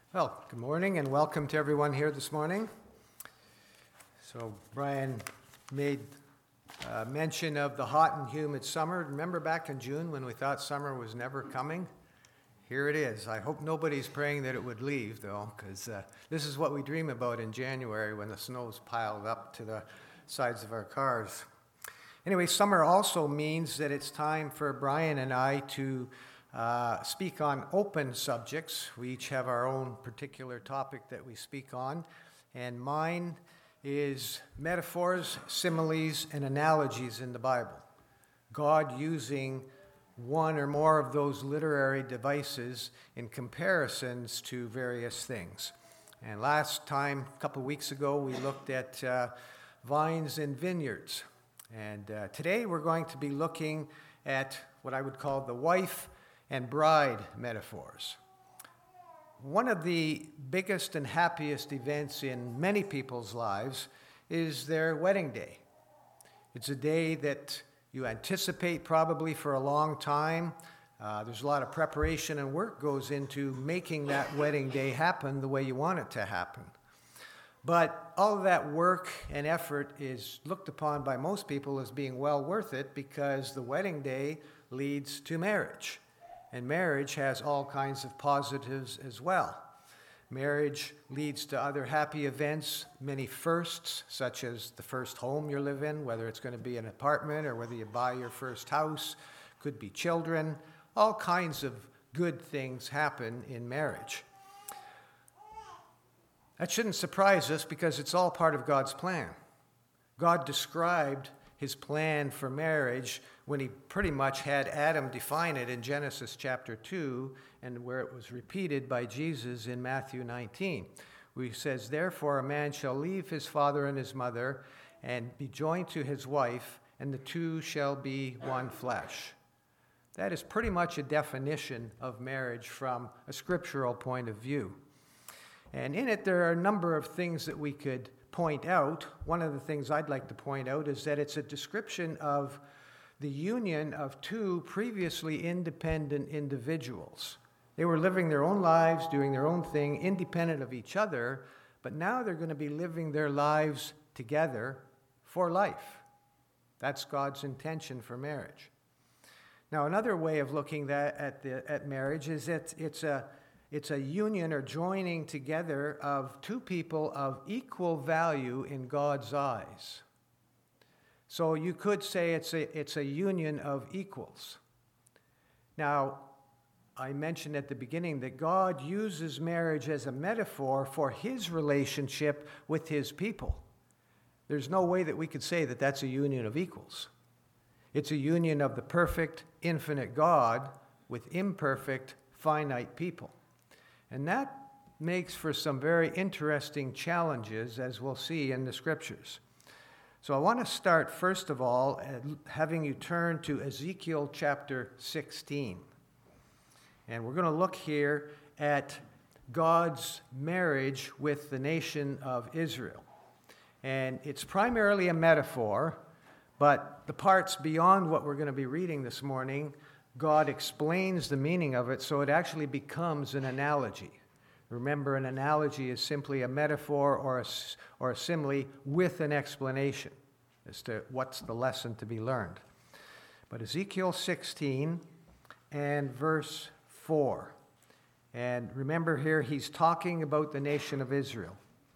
Well, good morning and welcome to everyone here this morning. So Brian made mention of the hot and humid summer. Remember back in June when we thought summer was never coming? Here it is. I hope nobody's praying that it would leave, though, because this is what we dream about in January when the snow's piled up to the sides of our cars. Anyway, summer also means that it's time for Brian and I to speak on open subjects. We each have our own particular topic that we speak on, and mine is metaphors, similes, and analogies in the Bible. God using one or more of those literary devices in comparisons to various things. And last time, a couple of weeks ago, we looked at vines and vineyards. And today we're going to be looking at what I would call the wife and bride metaphors. One of the biggest and happiest events in many people's lives is their wedding day. It's a day that you anticipate probably for a long time. There's a lot of preparation and work goes into making that wedding day happen the way you want it to happen. But all of that work and effort is looked upon by most people as being well worth it because the wedding day leads to marriage. And marriage has all kinds of positives as well. Marriage leads to other happy events, many firsts, such as the first home you live in, whether it's going to be an apartment or whether you buy your first house, could be children. All kinds of good things happen in marriage. That shouldn't surprise us because it's all part of God's plan. God described his plan for marriage when he pretty much had Adam define it in Genesis chapter 2 and where it was repeated by Jesus in Matthew 19, where he says, "Therefore a man shall leave his father and his mother and be joined to his wife, and the two shall be one flesh." That is pretty much a definition of marriage from a scriptural point of view. And in it there are a number of things that we could point out. One of the things I'd like to point out is that it's a description of the union of two previously independent individuals. They were living their own lives, doing their own thing, independent of each other, but now they're going to be living their lives together for life. That's God's intention for marriage. Now, another way of looking at marriage is that it's a union or joining together of two people of equal value in God's eyes. So you could say it's a union of equals. Now, I mentioned at the beginning that God uses marriage as a metaphor for his relationship with his people. There's no way that we could say that that's a union of equals. It's a union of the perfect, infinite God with imperfect, finite people. And that makes for some very interesting challenges, as we'll see in the scriptures. So I want to start, first of all, having you turn to Ezekiel chapter 16. And we're going to look here at God's marriage with the nation of Israel. And it's primarily a metaphor, but the parts beyond what we're going to be reading this morning, God explains the meaning of it, so it actually becomes an analogy. Remember, an analogy is simply a metaphor or a simile with an explanation as to what's the lesson to be learned. But Ezekiel 16 and verse 4. And remember here, he's talking about the nation of Israel.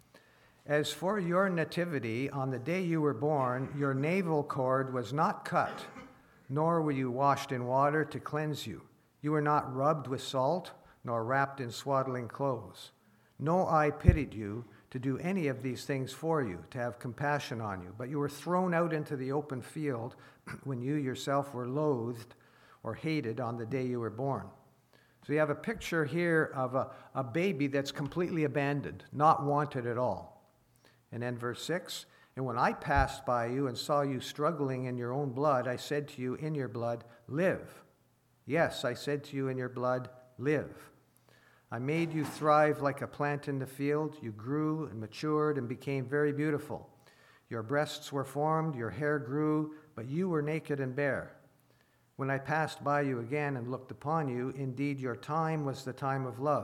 "As for your nativity, on the day you were born, your navel cord was not cut, nor were you washed in water to cleanse you. You were not rubbed with salt, nor wrapped in swaddling clothes. No eye pitied you to do any of these things for you, to have compassion on you. But you were thrown out into the open field when you yourself were loathed or hated on the day you were born." So you have a picture here of a baby that's completely abandoned, not wanted at all. And then verse 6, "And when I passed by you and saw you struggling in your own blood, I said to you, in your blood, live. Yes, I said to you, in your blood, live. I made you thrive like a plant in the field. You grew and matured and became very beautiful. Your breasts were formed, your hair grew, but you were naked and bare. When I passed by you again and looked upon you, indeed your time was the time of love.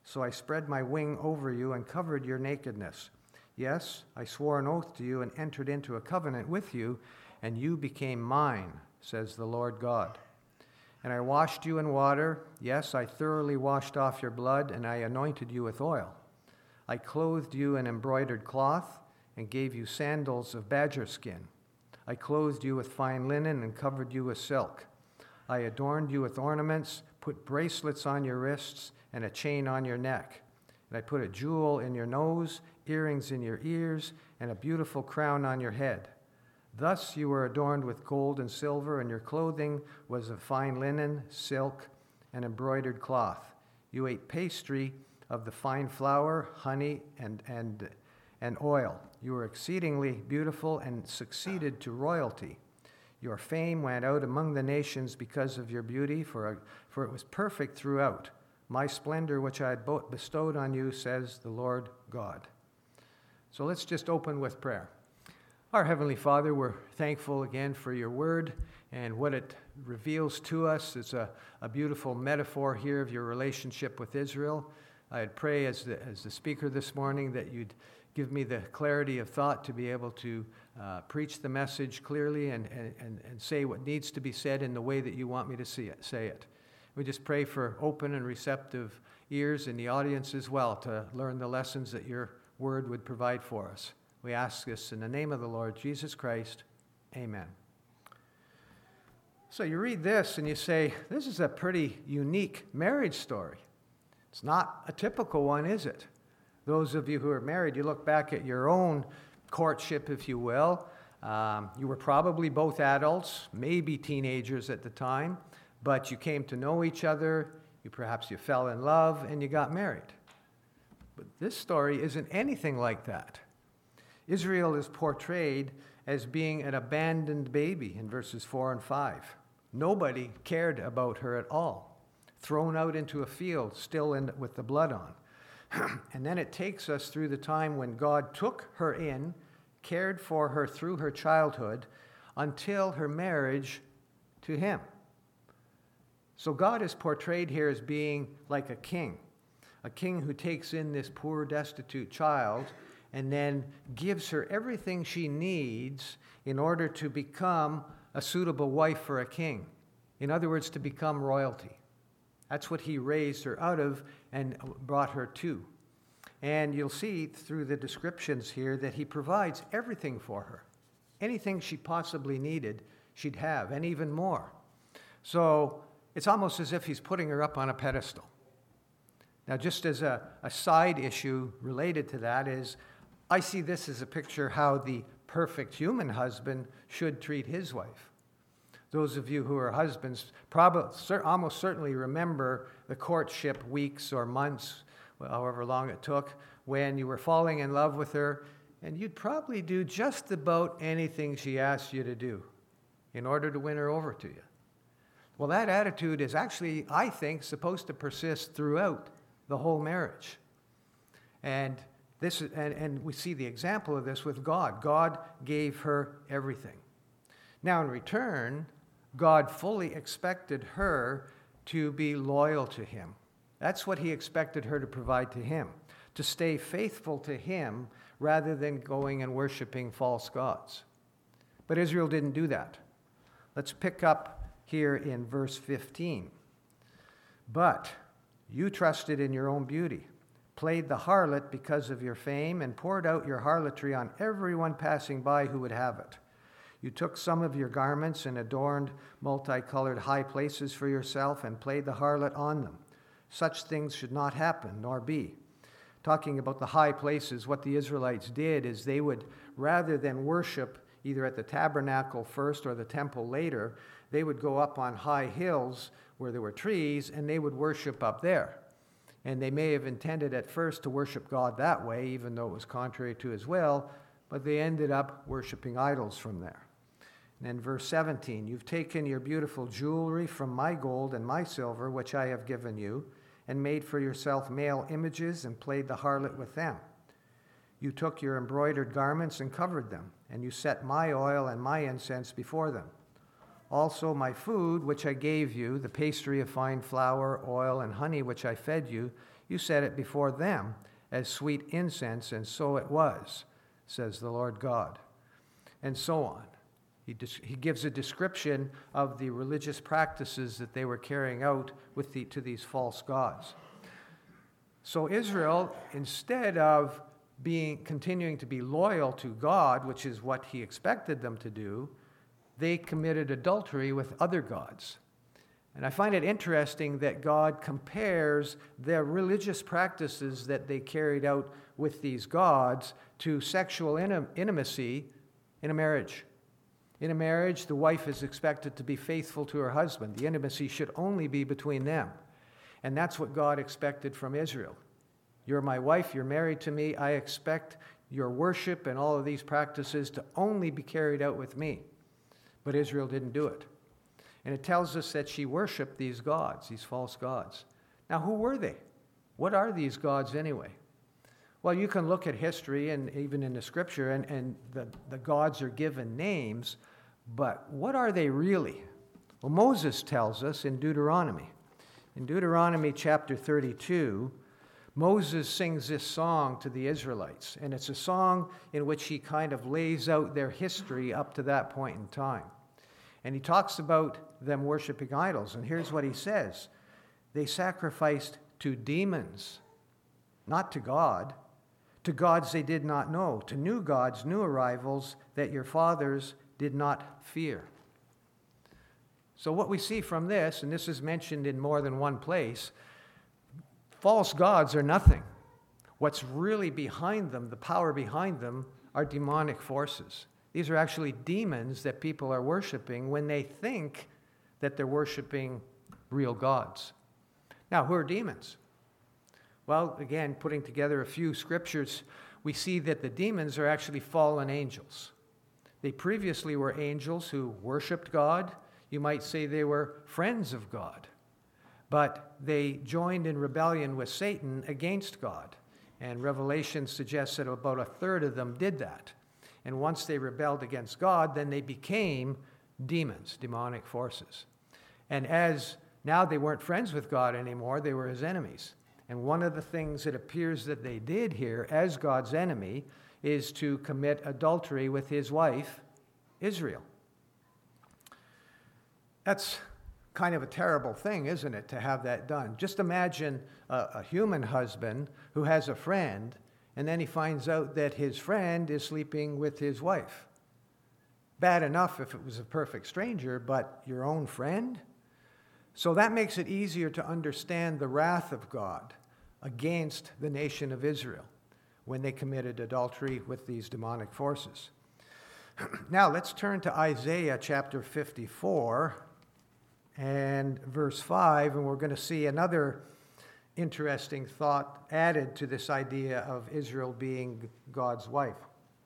So I spread my wing over you and covered your nakedness. Yes, I swore an oath to you and entered into a covenant with you, and you became mine, says the Lord God. And I washed you in water. Yes, I thoroughly washed off your blood, and I anointed you with oil. I clothed you in embroidered cloth and gave you sandals of badger skin. I clothed you with fine linen and covered you with silk. I adorned you with ornaments, put bracelets on your wrists, and a chain on your neck. And I put a jewel in your nose, earrings in your ears, and a beautiful crown on your head. Thus you were adorned with gold and silver, and your clothing was of fine linen, silk, and embroidered cloth. You ate pastry of the fine flour, honey, and oil. You were exceedingly beautiful and succeeded to royalty. Your fame went out among the nations because of your beauty, for it was perfect throughout. My splendor, which I had bestowed on you, says the Lord God. So let's just open with prayer. Our Heavenly Father, we're thankful again for your word and what it reveals to us. It's a beautiful metaphor here of your relationship with Israel. I'd pray as the speaker this morning that you'd give me the clarity of thought to be able to preach the message clearly and say what needs to be said in the way that you want me to say it. We just pray for open and receptive ears in the audience as well to learn the lessons that your word would provide for us. We ask this in the name of the Lord Jesus Christ. Amen. So you read this and you say, this is a pretty unique marriage story. It's not a typical one, is it? Those of you who are married, you look back at your own courtship, if you will. You were probably both adults, maybe teenagers at the time, but you came to know each other, perhaps you fell in love, and you got married. But this story isn't anything like that. Israel is portrayed as being an abandoned baby in verses 4 and 5. Nobody cared about her at all. Thrown out into a field, still with the blood on. And then it takes us through the time when God took her in, cared for her through her childhood, until her marriage to him. So God is portrayed here as being like a king who takes in this poor, destitute child and then gives her everything she needs in order to become a suitable wife for a king. In other words, to become royalty. That's what he raised her out of and brought her to. And you'll see through the descriptions here that he provides everything for her. Anything she possibly needed, she'd have, and even more. So it's almost as if he's putting her up on a pedestal. Now, just as a side issue related to that is, I see this as a picture how the perfect human husband should treat his wife. Those of you who are husbands almost certainly remember the courtship weeks or months, however long it took, when you were falling in love with her, and you'd probably do just about anything she asked you to do in order to win her over to you. Well, that attitude is actually, I think, supposed to persist throughout the whole marriage. And we see the example of this with God. God gave her everything. Now, in return, God fully expected her to be loyal to him. That's what he expected her to provide to him, to stay faithful to him rather than going and worshiping false gods. But Israel didn't do that. Let's pick up here in verse 15. But you trusted in your own beauty, played the harlot because of your fame, and poured out your harlotry on everyone passing by who would have it. You took some of your garments and adorned multicolored high places for yourself and played the harlot on them. Such things should not happen, nor be. Talking about the high places, what the Israelites did is they would, rather than worship either at the tabernacle first or the temple later, they would go up on high hills where there were trees and they would worship up there. And they may have intended at first to worship God that way, even though it was contrary to his will, but they ended up worshiping idols from there. And then verse 17, you've taken your beautiful jewelry from my gold and my silver, which I have given you, and made for yourself male images and played the harlot with them. You took your embroidered garments and covered them, and you set my oil and my incense before them. Also my food, which I gave you, the pastry of fine flour, oil, and honey, which I fed you, You set it before them as sweet incense, and so it was, says the Lord God. And so on. He gives a description of the religious practices that they were carrying out to these false gods. So Israel, instead of continuing to be loyal to God, which is what he expected them to do, they committed adultery with other gods. And I find it interesting that God compares their religious practices that they carried out with these gods to sexual intimacy in a marriage. In a marriage, the wife is expected to be faithful to her husband. The intimacy should only be between them. And that's what God expected from Israel. You're my wife, you're married to me. I expect your worship and all of these practices to only be carried out with me. But Israel didn't do it. And it tells us that she worshiped these gods, these false gods. Now, who were they? What are these gods anyway? Well, you can look at history and even in the scripture, and the gods are given names, but what are they really? Well, Moses tells us in Deuteronomy. In Deuteronomy chapter 32, Moses sings this song to the Israelites, and it's a song in which he kind of lays out their history up to that point in time. And he talks about them worshiping idols, and here's what he says. They sacrificed to demons, not to God, to gods they did not know, to new gods, new arrivals that your fathers did not fear. So what we see from this, and this is mentioned in more than one place, false gods are nothing. What's really behind them, the power behind them, are demonic forces. These are actually demons that people are worshiping when they think that they're worshiping real gods. Now, who are demons? Well, again, putting together a few scriptures, we see that the demons are actually fallen angels. They previously were angels who worshiped God. You might say they were friends of God. But they joined in rebellion with Satan against God. And Revelation suggests that about a third of them did that. And once they rebelled against God, then they became demons, demonic forces. And as now they weren't friends with God anymore, they were his enemies. And one of the things it appears that they did here as God's enemy is to commit adultery with his wife, Israel. That's kind of a terrible thing, isn't it, to have that done? Just imagine a human husband who has a friend, and then he finds out that his friend is sleeping with his wife. Bad enough if it was a perfect stranger, but your own friend? So that makes it easier to understand the wrath of God against the nation of Israel when they committed adultery with these demonic forces. Now let's turn to Isaiah chapter 54 and verse 5, and we're going to see another interesting thought added to this idea of Israel being God's wife.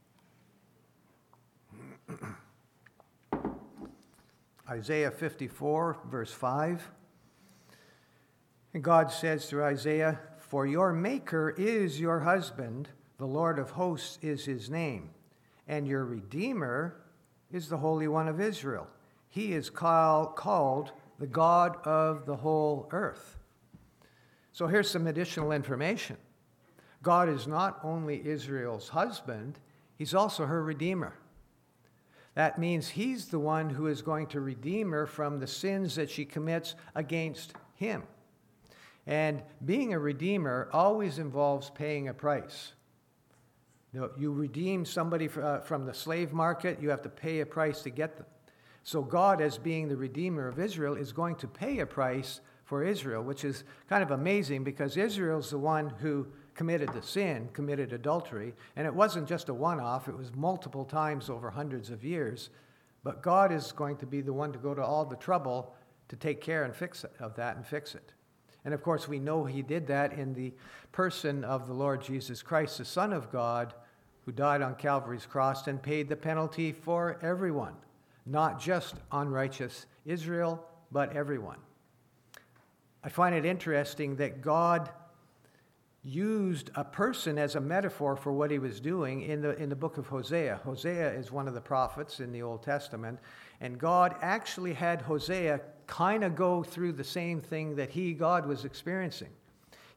Isaiah 54, verse 5. And God says through Isaiah, "For your Maker is your husband, the Lord of hosts is his name, and your Redeemer is the Holy One of Israel. He is called the God of the whole earth." So here's some additional information. God is not only Israel's husband, he's also her Redeemer. That means he's the one who is going to redeem her from the sins that she commits against him. And being a redeemer always involves paying a price. You redeem somebody from the slave market, you have to pay a price to get them. So God, as being the Redeemer of Israel, is going to pay a price for Israel, which is kind of amazing because Israel's the one who committed the sin, committed adultery, and it wasn't just a one-off, it was multiple times over hundreds of years. But God is going to be the one to go to all the trouble to take care and fix it. And of course, we know he did that in the person of the Lord Jesus Christ, the Son of God, who died on Calvary's cross and paid the penalty for everyone, not just unrighteous Israel, but everyone. I find it interesting that God used a person as a metaphor for what he was doing in the book of Hosea. Hosea is one of the prophets in the Old Testament, and God actually had Hosea kind of go through the same thing that God was experiencing.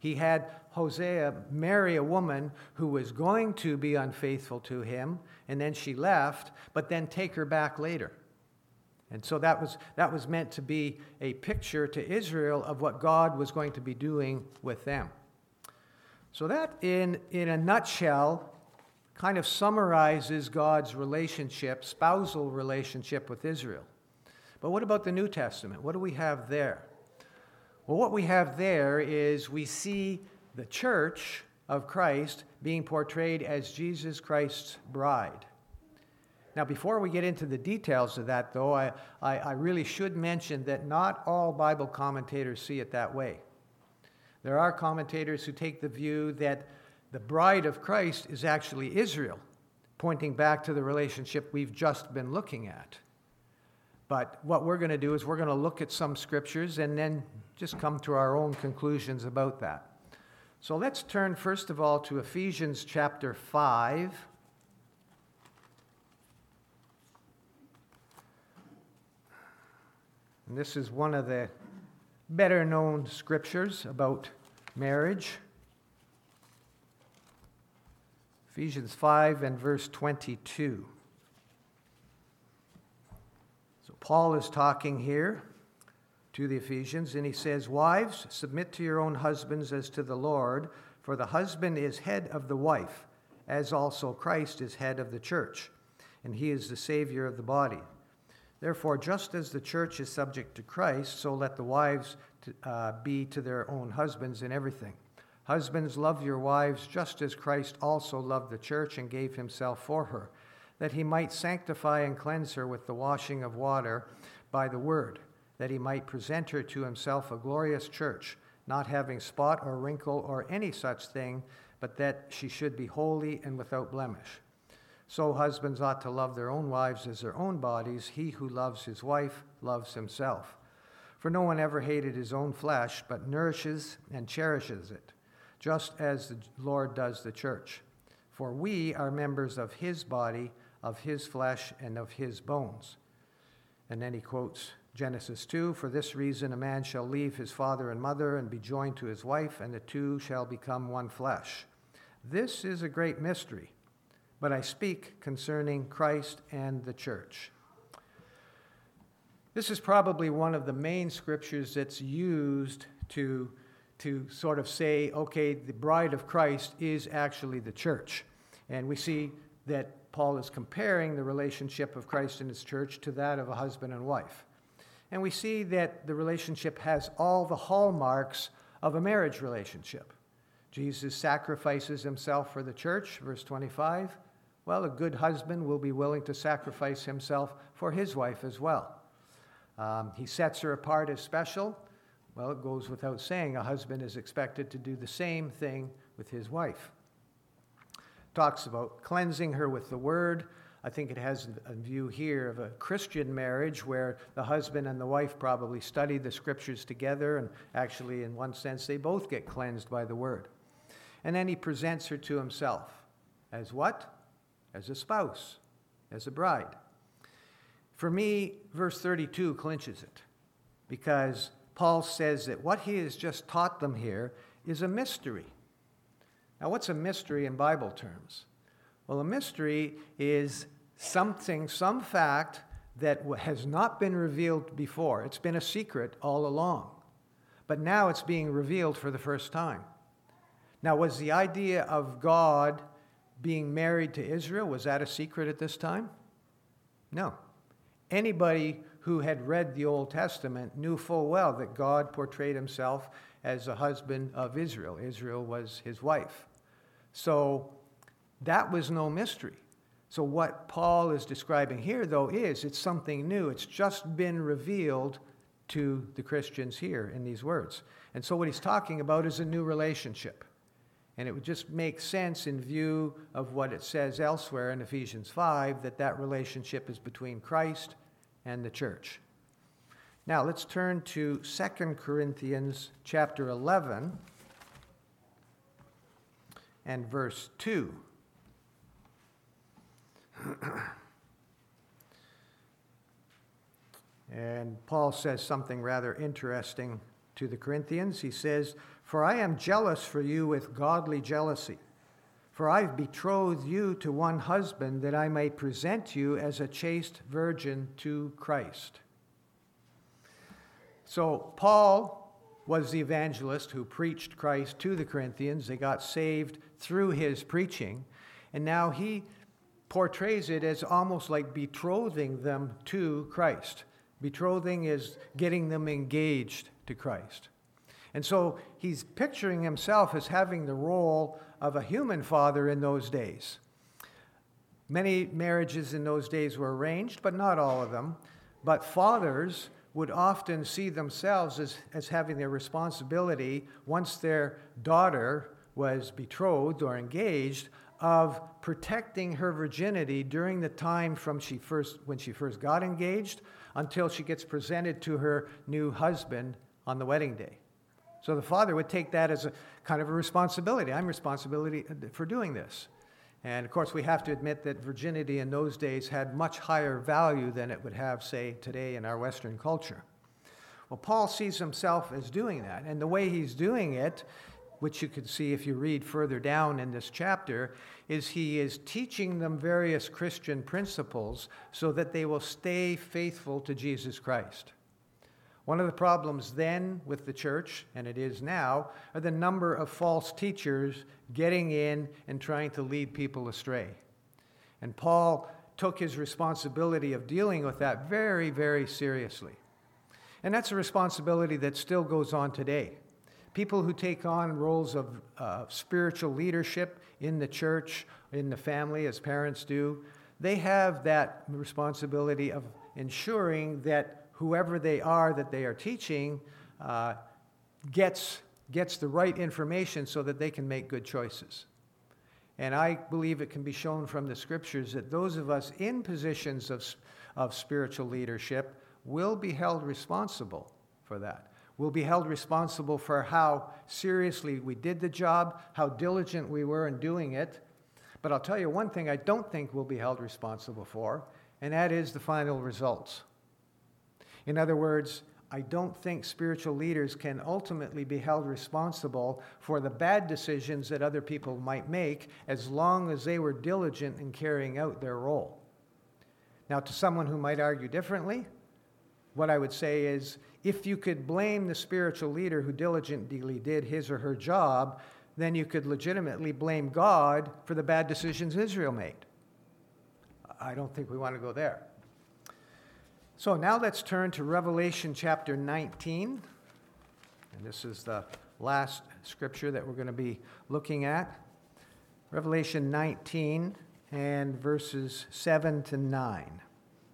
He had Hosea marry a woman who was going to be unfaithful to him, and then she left, but then take her back later. And so that was meant to be a picture to Israel of what God was going to be doing with them. So that, in a nutshell, kind of summarizes God's relationship, spousal relationship with Israel. But what about the New Testament? What do we have there? Well, what we have there is we see the church of Christ being portrayed as Jesus Christ's bride. Now, before we get into the details of that, though, I really should mention that not all Bible commentators see it that way. There are commentators who take the view that the bride of Christ is actually Israel, pointing back to the relationship we've just been looking at. But what we're going to do is we're going to look at some scriptures and then just come to our own conclusions about that. So let's turn first of all to Ephesians chapter 5. And this is one of the better known scriptures about marriage. Ephesians 5 and verse 22. So Paul is talking here to the Ephesians, and he says, "Wives, submit to your own husbands as to the Lord, for the husband is head of the wife, as also Christ is head of the church, and he is the Savior of the body. Therefore, just as the church is subject to Christ, so let the wives be to their own husbands in everything. Husbands, love your wives just as Christ also loved the church and gave himself for her, that he might sanctify and cleanse her with the washing of water by the word, that he might present her to himself a glorious church, not having spot or wrinkle or any such thing, but that she should be holy and without blemish. So husbands ought to love their own wives as their own bodies. He who loves his wife loves himself. For no one ever hated his own flesh, but nourishes and cherishes it, just as the Lord does the church. For we are members of his body, of his flesh, and of his bones." And then he quotes Genesis 2, "For this reason a man shall leave his father and mother and be joined to his wife, and the two shall become one flesh. This is a great mystery, but I speak concerning Christ and the church." This is probably one of the main scriptures that's used to sort of say, okay, the bride of Christ is actually the church. And we see that Paul is comparing the relationship of Christ and his church to that of a husband and wife. And we see that the relationship has all the hallmarks of a marriage relationship. Jesus sacrifices himself for the church, verse 25. Well, a good husband will be willing to sacrifice himself for his wife as well. He sets her apart as special. Well, it goes without saying, a husband is expected to do the same thing with his wife. Talks about cleansing her with the word. I think it has a view here of a Christian marriage where the husband and the wife probably study the scriptures together, and actually, in one sense, they both get cleansed by the word. And then he presents her to himself. As what? As a spouse, as a bride. For me, verse 32 clinches it, because Paul says that what he has just taught them here is a mystery. Now, what's a mystery in Bible terms? Well, a mystery is something, some fact that has not been revealed before. It's been a secret all along, but now it's being revealed for the first time. Now, was the idea of God being married to Israel, was that a secret at this time? No. Anybody who had read the Old Testament knew full well that God portrayed himself as a husband of Israel. Israel was his wife. So that was no mystery. So what Paul is describing here, though, it's something new. It's just been revealed to the Christians here in these words. And so what he's talking about is a new relationship. And it would just make sense in view of what it says elsewhere in Ephesians 5, that relationship is between Christ and the church. Now let's turn to 2 Corinthians chapter 11 and verse 2. And Paul says something rather interesting to the Corinthians. He says, "For I am jealous for you with godly jealousy. For I've betrothed you to one husband, that I may present you as a chaste virgin to Christ." So Paul was the evangelist who preached Christ to the Corinthians. They got saved through his preaching. And now he portrays it as almost like betrothing them to Christ. Betrothing is getting them engaged to Christ. And so he's picturing himself as having the role of a human father in those days. Many marriages in those days were arranged, but not all of them. But fathers would often see themselves as having their responsibility, once their daughter was betrothed or engaged, of protecting her virginity during the time from when she first got engaged until she gets presented to her new husband on the wedding day. So the father would take that as a kind of a responsibility. I'm responsible for doing this. And of course, we have to admit that virginity in those days had much higher value than it would have, say, today in our Western culture. Well, Paul sees himself as doing that. And the way he's doing it, which you can see if you read further down in this chapter, is he is teaching them various Christian principles so that they will stay faithful to Jesus Christ. One of the problems then with the church, and it is now, are the number of false teachers getting in and trying to lead people astray. And Paul took his responsibility of dealing with that very, very seriously. And that's a responsibility that still goes on today. People who take on roles of spiritual leadership in the church, in the family, as parents do, they have that responsibility of ensuring that whoever they are that they are teaching gets the right information so that they can make good choices. And I believe it can be shown from the scriptures that those of us in positions of spiritual leadership will be held responsible for that. We'll be held responsible for how seriously we did the job, how diligent we were in doing it. But I'll tell you one thing I don't think we'll be held responsible for, and that is the final results. In other words, I don't think spiritual leaders can ultimately be held responsible for the bad decisions that other people might make, as long as they were diligent in carrying out their role. Now, to someone who might argue differently, what I would say is, if you could blame the spiritual leader who diligently did his or her job, then you could legitimately blame God for the bad decisions Israel made. I don't think we want to go there. So now let's turn to Revelation chapter 19. And this is the last scripture that we're going to be looking at. Revelation 19 and verses 7 to 9.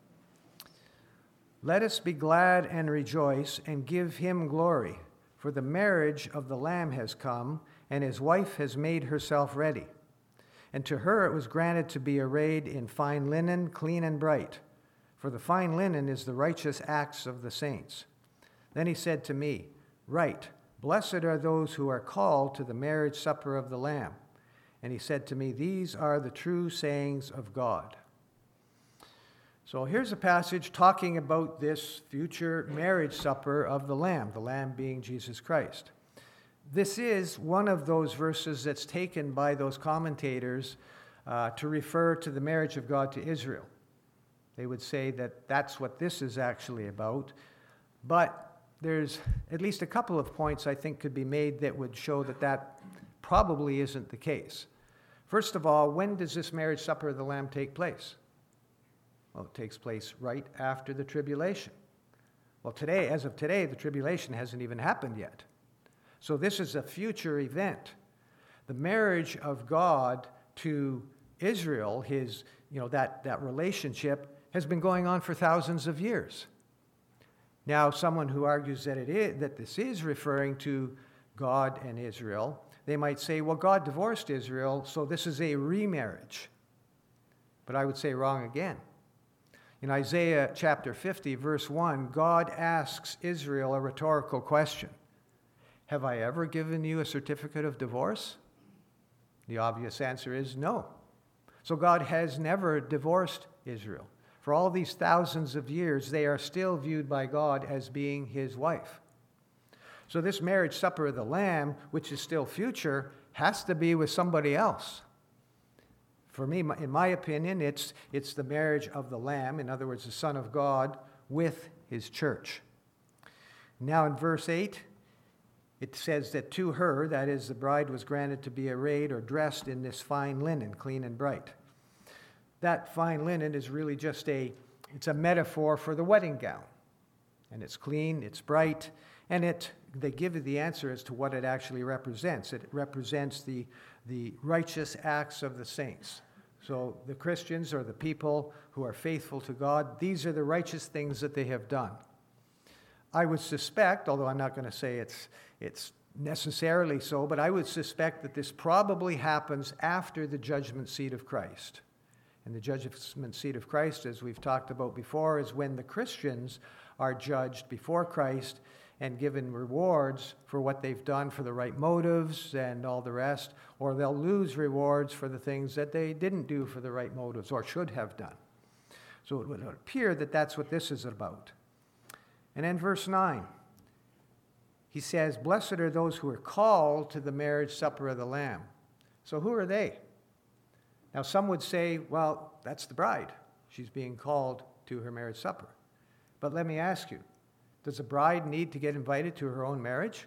"Let us be glad and rejoice and give him glory, for the marriage of the Lamb has come, and his wife has made herself ready. And to her it was granted to be arrayed in fine linen, clean and bright. For the fine linen is the righteous acts of the saints. Then he said to me, 'Write, blessed are those who are called to the marriage supper of the Lamb.' And he said to me, 'These are the true sayings of God.'" So here's a passage talking about this future marriage supper of the Lamb being Jesus Christ. This is one of those verses that's taken by those commentators to refer to the marriage of God to Israel. They would say that that's what this is actually about. But there's at least a couple of points I think could be made that would show that that probably isn't the case. First of all, when does this marriage supper of the Lamb take place? Well, it takes place right after the tribulation. Well, today, as of today, the tribulation hasn't even happened yet. So this is a future event. The marriage of God to Israel, that relationship, has been going on for thousands of years. Now, someone who argues that this is referring to God and Israel, they might say, well, God divorced Israel, so this is a remarriage. But I would say wrong again. In Isaiah chapter 50, verse 1, God asks Israel a rhetorical question. "Have I ever given you a certificate of divorce?" The obvious answer is no. So God has never divorced Israel. For all these thousands of years, they are still viewed by God as being his wife. So this marriage supper of the Lamb, which is still future, has to be with somebody else. For me, in my opinion, it's the marriage of the Lamb, in other words, the Son of God, with his church. Now in verse 8, it says that to her, that is, the bride, was granted to be arrayed or dressed in this fine linen, clean and bright. That fine linen is really just it's a metaphor for the wedding gown. And it's clean, it's bright, and they give you the answer as to what it actually represents. It represents the righteous acts of the saints. So the Christians, or the people who are faithful to God, these are the righteous things that they have done. I would suspect, although I'm not going to say it's necessarily so, but I would suspect that this probably happens after the judgment seat of Christ. And the judgment seat of Christ, as we've talked about before, is when the Christians are judged before Christ and given rewards for what they've done for the right motives and all the rest, or they'll lose rewards for the things that they didn't do for the right motives or should have done. So it would appear that that's what this is about. And then verse 9, he says, "Blessed are those who are called to the marriage supper of the Lamb." So who are they? Now some would say, well, that's the bride. She's being called to her marriage supper. But let me ask you, does a bride need to get invited to her own marriage?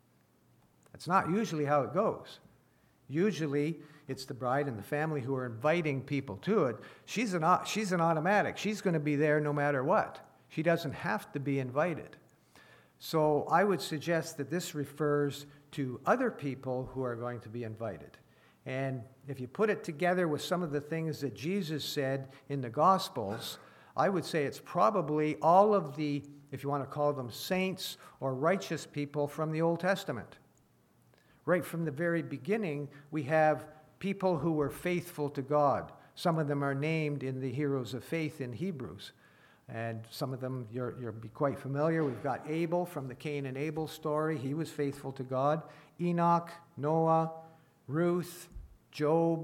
That's not usually how it goes. Usually, it's the bride and the family who are inviting people to it. She's an automatic. She's going to be there no matter what. She doesn't have to be invited. So I would suggest that this refers to other people who are going to be invited. And if you put it together with some of the things that Jesus said in the Gospels, I would say it's probably all of the, if you want to call them saints or righteous people from the Old Testament. Right from the very beginning, we have people who were faithful to God. Some of them are named in the heroes of faith in Hebrews. And some of them you'll be quite familiar. We've got Abel from the Cain and Abel story. He was faithful to God. Enoch, Noah, Ruth, Job,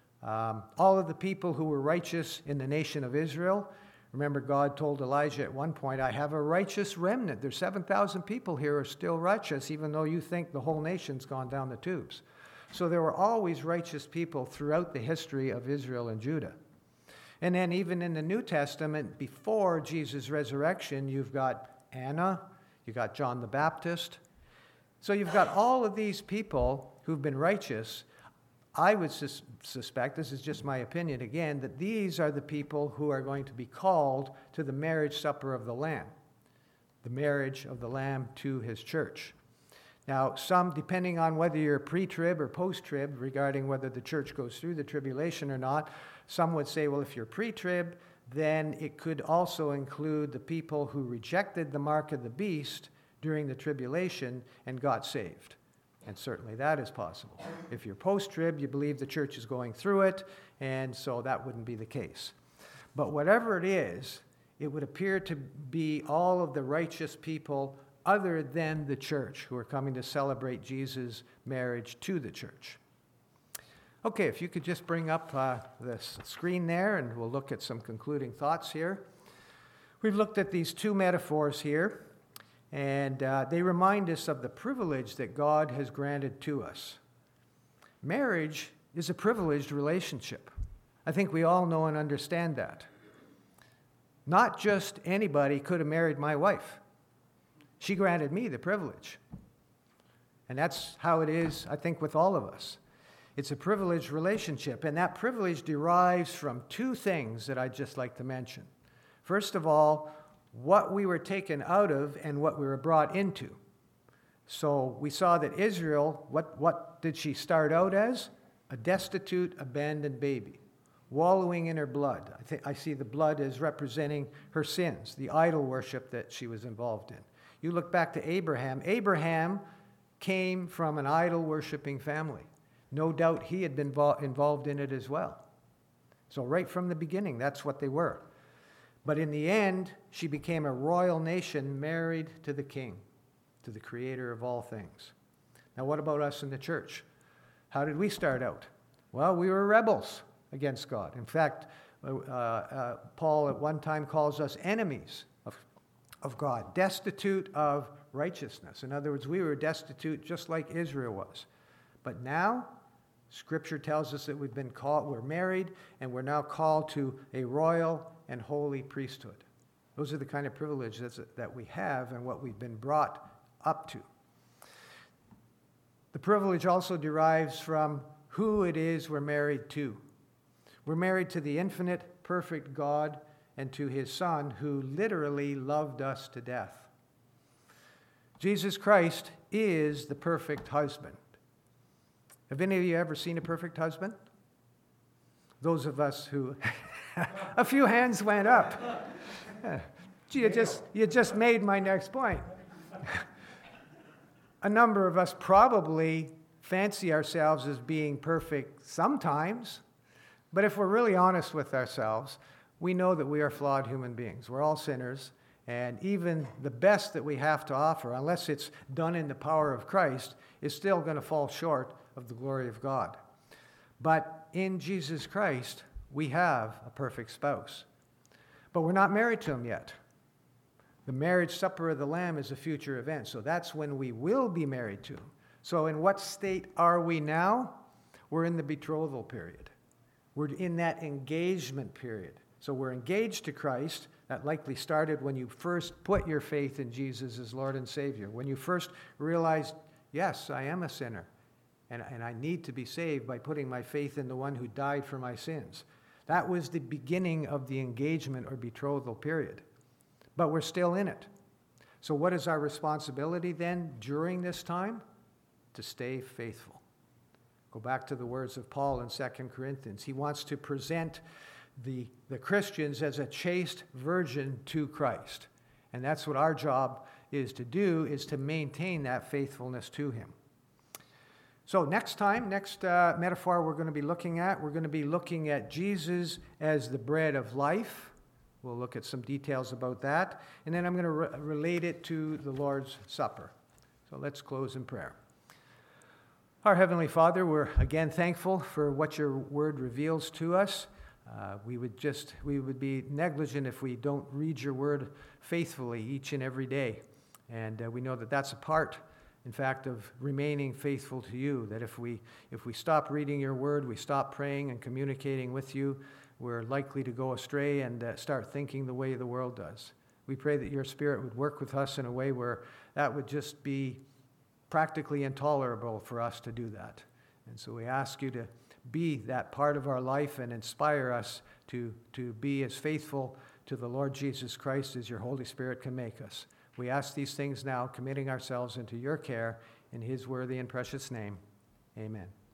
all of the people who were righteous in the nation of Israel. Remember, God told Elijah at one point, I have a righteous remnant. There's 7,000 people here who are still righteous, even though you think the whole nation's gone down the tubes. So there were always righteous people throughout the history of Israel and Judah. And then even in the New Testament, before Jesus' resurrection, you've got Anna, you've got John the Baptist. So you've got all of these people who've been righteous. I would suspect, this is just my opinion again, that these are the people who are going to be called to the marriage supper of the Lamb, the marriage of the Lamb to his church. Now, some, depending on whether you're pre-trib or post-trib, regarding whether the church goes through the tribulation or not, some would say, well, if you're pre-trib, then it could also include the people who rejected the mark of the beast during the tribulation and got saved. And certainly that is possible. If you're post-trib, you believe the church is going through it, and so that wouldn't be the case. But whatever it is, it would appear to be all of the righteous people other than the church who are coming to celebrate Jesus' marriage to the church. Okay, if you could just bring up the screen there, and we'll look at some concluding thoughts here. We've looked at these two metaphors here, and they remind us of the privilege that God has granted to us. Marriage is a privileged relationship. I think we all know and understand that. Not just anybody could have married my wife. She granted me the privilege. And that's how it is, I think, with all of us. It's a privileged relationship, and that privilege derives from two things that I'd just like to mention. First of all, what we were taken out of and what we were brought into. So we saw that Israel, what did she start out as? A destitute, abandoned baby, wallowing in her blood. I see the blood as representing her sins, the idol worship that she was involved in. You look back to Abraham. Abraham came from an idol-worshiping family. No doubt he had been involved in it as well. So right from the beginning, that's what they were. But in the end, she became a royal nation married to the king, to the creator of all things. Now, what about us in the church? How did we start out? Well, we were rebels against God. In fact, Paul at one time calls us enemies of God, destitute of righteousness. In other words, we were destitute just like Israel was. But now, Scripture tells us that we're married, and we're now called to a royal and holy priesthood. Those are the kind of privileges that we have and what we've been brought up to. The privilege also derives from who it is we're married to. We're married to the infinite, perfect God and to his Son, who literally loved us to death. Jesus Christ is the perfect husband. Have any of you ever seen a perfect husband? Those of us who... A few hands went up. You just made my next point. A number of us probably fancy ourselves as being perfect sometimes, but if we're really honest with ourselves, we know that we are flawed human beings. We're all sinners, and even the best that we have to offer, unless it's done in the power of Christ, is still going to fall short of the glory of God. But in Jesus Christ, we have a perfect spouse. But we're not married to him yet. The marriage supper of the Lamb is a future event, so that's when we will be married to him. So in what state are we now? We're in the betrothal period. We're in that engagement period. So we're engaged to Christ. That likely started when you first put your faith in Jesus as Lord and Savior. When you first realized, yes, I am a sinner, and I need to be saved by putting my faith in the one who died for my sins. That was the beginning of the engagement or betrothal period. But we're still in it. So what is our responsibility then during this time? To stay faithful. Go back to the words of Paul in 2 Corinthians. He wants to present the Christians as a chaste virgin to Christ. And that's what our job is to do, is to maintain that faithfulness to him. So next metaphor we're going to be looking at Jesus as the bread of life. We'll look at some details about that. And then I'm going to relate it to the Lord's Supper. So let's close in prayer. Our Heavenly Father, we're again thankful for what your word reveals to us. We would be negligent if we don't read your word faithfully each and every day. And we know that that's a part, in fact, of remaining faithful to you, that if we stop reading your word, we stop praying and communicating with you, we're likely to go astray and start thinking the way the world does. We pray that your Spirit would work with us in a way where that would just be practically intolerable for us to do that. And so we ask you to be that part of our life and inspire us to be as faithful to the Lord Jesus Christ as your Holy Spirit can make us. We ask these things now, committing ourselves into your care in his worthy and precious name. Amen.